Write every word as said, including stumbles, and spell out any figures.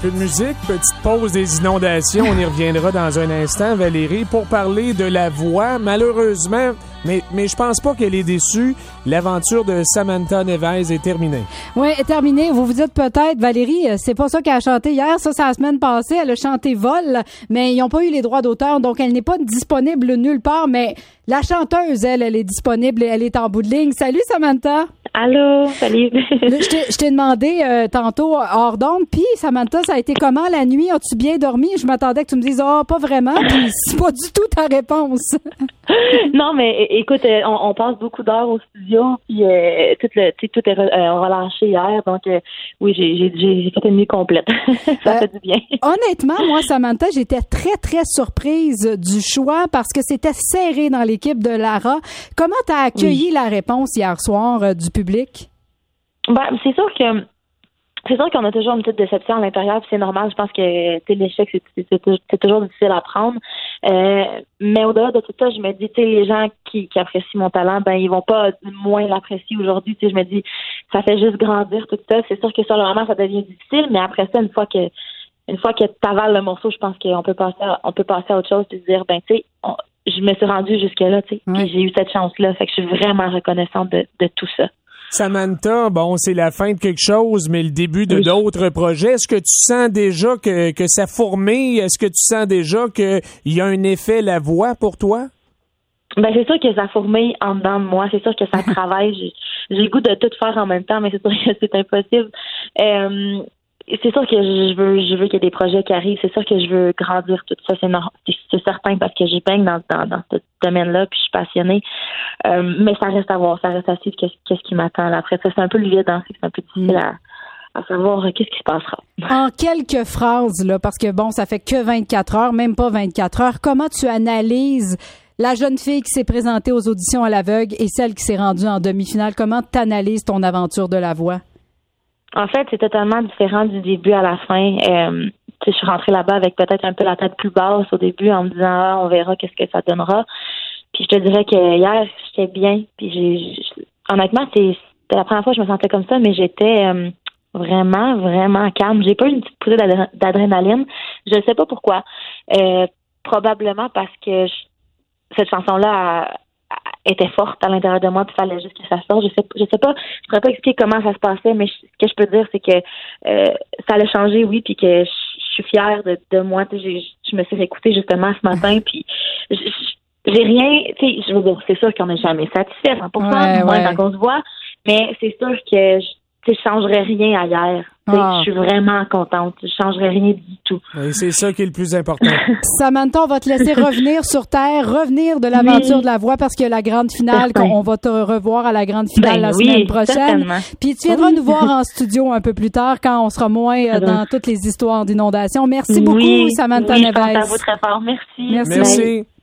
peu de musique, petite pause des inondations. On y reviendra dans un instant, Valérie, pour parler de la voix. Malheureusement, mais, mais je pense pas qu'elle est déçue. L'aventure de Samantha Neves est terminée. Oui, est terminée. Vous vous dites peut-être, Valérie, c'est pas ça qu'elle a chanté hier. Ça, c'est la semaine passée. Elle a chanté Vol, mais ils n'ont pas eu les droits d'auteur, donc elle n'est pas disponible nulle part. Mais la chanteuse, elle, elle est disponible et elle est en bout de ligne. Salut, Samantha. Allô, salut. je, t'ai, je t'ai demandé euh, tantôt hors d'onde, puis Samantha, ça a été comment la nuit? As-tu bien dormi? Je m'attendais que tu me dises « Ah, oh, pas vraiment », puis c'est pas du tout ta réponse. Non, mais écoute, on, on passe beaucoup d'heures au studio, puis euh, tout, le, tout est euh, relâché hier, donc euh, oui, j'ai, j'ai, j'ai fait une nuit complète. Ça euh, fait du bien. Honnêtement, moi, Samantha, j'étais très, très surprise du choix parce que c'était serré dans l'équipe de Lara. Comment t'as accueilli oui. la réponse hier soir euh, du public? Ben, c'est sûr que c'est sûr qu'on a toujours une petite déception à l'intérieur, puis c'est normal. Je pense que l'échec, c'est, c'est, c'est, c'est toujours difficile à prendre. Euh, mais au-delà de tout ça, je me dis, tu sais, les gens qui, qui apprécient mon talent, ben ils vont pas moins l'apprécier aujourd'hui. Tu sais, je me dis, ça fait juste grandir tout ça. C'est sûr que sur le moment, ça devient difficile, mais après ça, une fois que une fois que t'avales le morceau, je pense qu'on peut passer à, on peut passer à autre chose et se dire, ben tu sais, je me suis rendue jusque-là, tu sais, oui. Puis j'ai eu cette chance-là. Fait que je suis vraiment reconnaissante de, de tout ça. Samantha, bon, c'est la fin de quelque chose, mais le début de oui. d'autres projets. Est-ce que tu sens déjà que, que ça fourmille? Est-ce que tu sens déjà qu'il y a un effet la voix pour toi? Ben, c'est sûr que ça fourmille en dedans de moi. C'est sûr que ça travaille. J'ai, j'ai le goût de tout faire en même temps, mais c'est sûr que c'est impossible. Euh, c'est sûr que je veux, je veux qu'il y ait des projets qui arrivent. C'est sûr que je veux grandir tout ça. C'est, no- c'est, c'est certain parce que j'y baigne dans, dans, dans ce domaine-là, puis je suis passionnée. Euh, mais ça reste à voir, ça reste à suivre qu'est-ce, qu'est-ce qui m'attend là. Après ça, c'est un peu le vide, hein, c'est un peu difficile à, à savoir euh, qu'est-ce qui se passera. En quelques phrases, là, parce que bon, ça fait que vingt-quatre heures, même pas vingt-quatre heures, comment tu analyses la jeune fille qui s'est présentée aux auditions à l'aveugle et celle qui s'est rendue en demi-finale? Comment tu analyses ton aventure de la voix? En fait, c'est totalement différent du début à la fin. Euh, je suis rentrée là-bas avec peut-être un peu la tête plus basse au début en me disant ah, on verra qu'est-ce que ça donnera. Puis je te dirais que hier, j'étais bien. Puis j'ai, j'ai honnêtement, c'est, c'était la première fois que je me sentais comme ça, mais j'étais euh, vraiment, vraiment calme. J'ai pas eu une petite poussée d'adr- d'adrénaline. Je ne sais pas pourquoi. Euh, probablement parce que je, cette chanson-là a, était forte à l'intérieur de moi, puis il fallait juste que ça sorte. Je sais, je sais pas, je pourrais pas expliquer comment ça se passait, mais je, ce que je peux dire, c'est que euh, ça allait changer, oui, puis que je, je suis fière de, de moi. Tu sais, j'ai, je me suis réécoutée justement ce matin, puis je, je, j'ai rien, tu sais, je veux dire, c'est sûr qu'on n'est jamais satisfait, cent pour cent, ouais, moins ouais. quand on se voit, mais c'est sûr que je, tu sais, je changerais rien à hier. Ah. Je suis vraiment contente. Je changerais rien du tout. Et c'est ça qui est le plus important. Samantha, on va te laisser revenir sur Terre, revenir de l'aventure oui. de la voix parce qu'il y a la grande finale. On va te revoir à la grande finale ben la oui, semaine prochaine. Certainement. Puis tu viendras oui. nous voir en studio un peu plus tard quand on sera moins euh, dans toutes les histoires d'inondation. Merci beaucoup, oui. Samantha oui, Neves. Je pense à vous très fort. Merci. Merci. Merci.